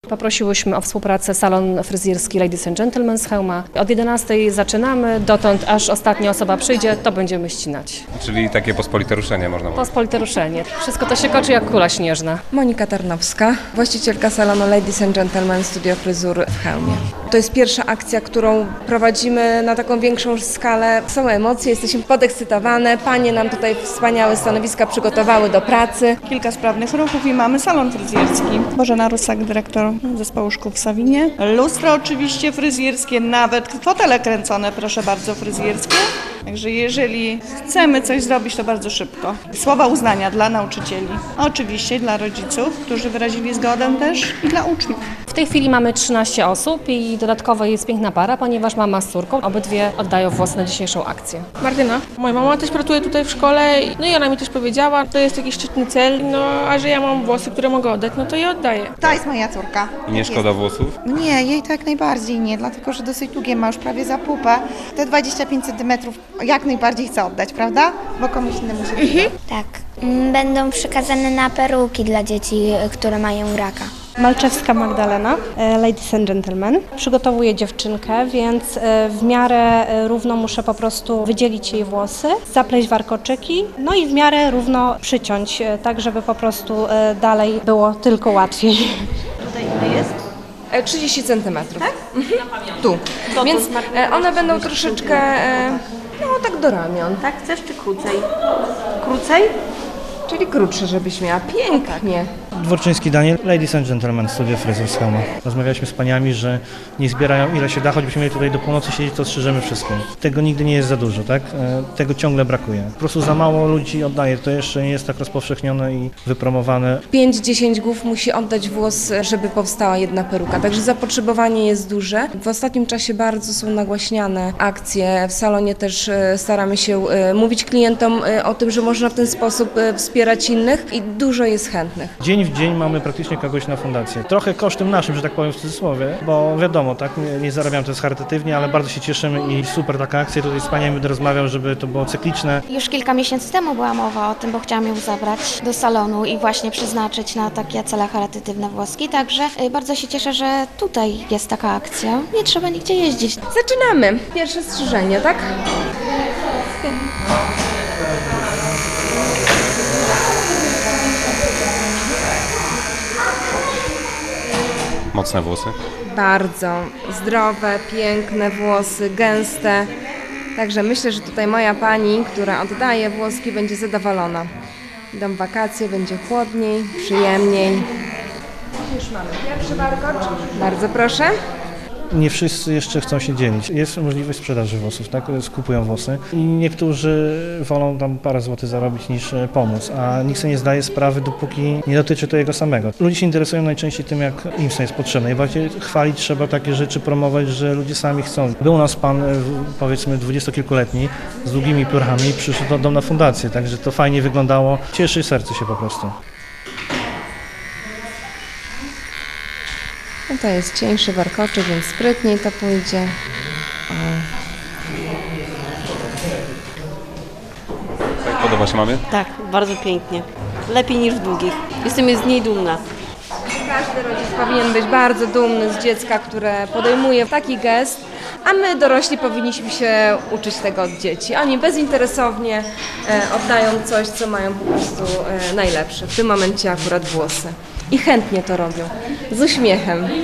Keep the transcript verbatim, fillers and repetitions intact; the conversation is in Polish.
Poprosiłyśmy o współpracę salon fryzjerski Ladies and Gentlemen z Chełma. Od jedenastej zaczynamy, dotąd aż ostatnia osoba przyjdzie, to będziemy ścinać. Czyli takie pospolite ruszenie można mówić. Pospolite ruszenie. Wszystko to się koczy jak kula śnieżna. Monika Tarnowska, właścicielka salonu Ladies and Gentlemen Studio Fryzur w Chełmie. To jest pierwsza akcja, którą prowadzimy na taką większą skalę. Są emocje, jesteśmy podekscytowane. Panie nam tutaj wspaniałe stanowiska przygotowały do pracy. Kilka sprawnych ruchów i mamy salon fryzjerski. Bożena Rusak, dyrektor zespołu szkół w Sawinie. Lustro oczywiście fryzjerskie, nawet fotele kręcone, proszę bardzo, fryzjerskie. Także jeżeli chcemy coś zrobić, to bardzo szybko. Słowa uznania dla nauczycieli, oczywiście dla rodziców, którzy wyrazili zgodę też i dla uczniów. W tej chwili mamy trzynaście osób i dodatkowo jest piękna para, ponieważ mama z córką, obydwie oddają włosy na dzisiejszą akcję. Martyna. Moja mama też pracuje tutaj w szkole, no i ona mi też powiedziała, to jest jakiś szczytny cel, no a że ja mam włosy, które mogę oddać, no to je oddaję. To jest moja córka. I nie szkoda włosów? Nie, jej to jak najbardziej nie, dlatego że dosyć długie ma już prawie za pupę. Te dwadzieścia pięć centymetrów jak najbardziej chcę oddać, prawda? Bo komuś innemu się przyda. Tak. Będą przekazane na peruki dla dzieci, które mają raka. Malczewska Magdalena, Ladies and Gentlemen. Przygotowuję dziewczynkę, więc w miarę równo muszę po prostu wydzielić jej włosy, zapleść warkoczyki, no i w miarę równo przyciąć, tak żeby po prostu dalej było tylko łatwiej. Tutaj ile jest? trzydzieści centymetrów. Tak? Mhm. Tu. Więc one będą troszeczkę, no tak do ramion. Tak chcesz czy krócej? Krócej? Czyli krótsze, żebyś miała. Pięknie. Dworczyński Daniel, Ladies and Gentlemen, Studio Fryzur z Chełma. Rozmawialiśmy z paniami, że nie zbierają ile się da, choćbyśmy mieli tutaj do północy siedzieć, to strzyżemy wszystko. Tego nigdy nie jest za dużo, tak? Tego ciągle brakuje. Po prostu za mało ludzi oddaje, to jeszcze nie jest tak rozpowszechnione i wypromowane. pięć do dziesięciu głów musi oddać włos, żeby powstała jedna peruka, także zapotrzebowanie jest duże. W ostatnim czasie bardzo są nagłaśniane akcje, w salonie też staramy się mówić klientom o tym, że można w ten sposób wspierać innych i dużo jest chętnych. Dzień w dzień mamy praktycznie kogoś na fundację. Trochę kosztem naszym, że tak powiem w cudzysłowie, bo wiadomo, tak, nie, nie zarabiam to jest charytatywnie, ale bardzo się cieszymy i super taka akcja. Tutaj z paniami będę rozmawiał, żeby to było cykliczne. Już kilka miesięcy temu była mowa o tym, bo chciałam ją zabrać do salonu i właśnie przeznaczyć na takie cele charytatywne włoski, także bardzo się cieszę, że tutaj jest taka akcja. Nie trzeba nigdzie jeździć. Zaczynamy. Pierwsze strzyżenie, tak? Mocne włosy? Bardzo zdrowe, piękne włosy, gęste. Także myślę, że tutaj moja pani, która oddaje włoski, będzie zadowolona. Idą wakacje, będzie chłodniej, przyjemniej. Już mamy pierwszy warkocz. Bardzo proszę. Nie wszyscy jeszcze chcą się dzielić. Jest możliwość sprzedaży włosów, tak? Skupują włosy i niektórzy wolą tam parę złotych zarobić niż pomóc, a nikt sobie nie zdaje sprawy, dopóki nie dotyczy to jego samego. Ludzie się interesują najczęściej tym, jak im co jest potrzebne i właśnie chwalić trzeba takie rzeczy, promować, że ludzie sami chcą. Był u nas pan, powiedzmy, dwudziestokilkuletni z długimi piórami i przyszedł do domu na fundację, także to fajnie wyglądało. Cieszy serce się po prostu. No to jest cieńszy warkoczy, więc sprytniej to pójdzie. O. Tak, podoba się mamie? Tak, bardzo pięknie. Lepiej niż w długich. Jestem z niej dumna. Każdy rodzic powinien być bardzo dumny z dziecka, które podejmuje taki gest, a my dorośli powinniśmy się uczyć tego od dzieci. Oni bezinteresownie e, oddają coś, co mają po prostu e, najlepsze. W tym momencie akurat włosy. I chętnie to robią. Z uśmiechem.